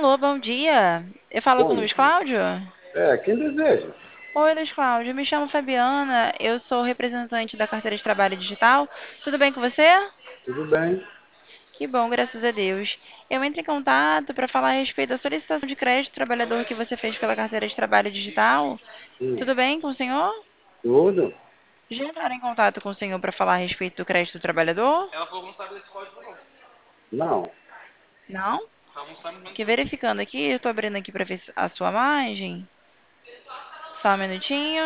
Alô, bom dia. Eu falo com o Bom Luiz dia. Cláudio? Quem deseja? Oi, Luiz Cláudio. Me chamo Fabiana. Eu sou representante da carteira de trabalho digital. Tudo bem com você? Tudo bem? Que bom, graças a Deus. Eu entro em contato para falar a respeito da solicitação de crédito do trabalhador que você fez pela carteira de trabalho digital. Hum, Tudo bem com o senhor? tudo? Já entraram em contato com o senhor para falar a respeito do crédito do trabalhador? Não. Não? Que verificando aqui, eu estou abrindo aqui para ver a sua margem. Só um minutinho.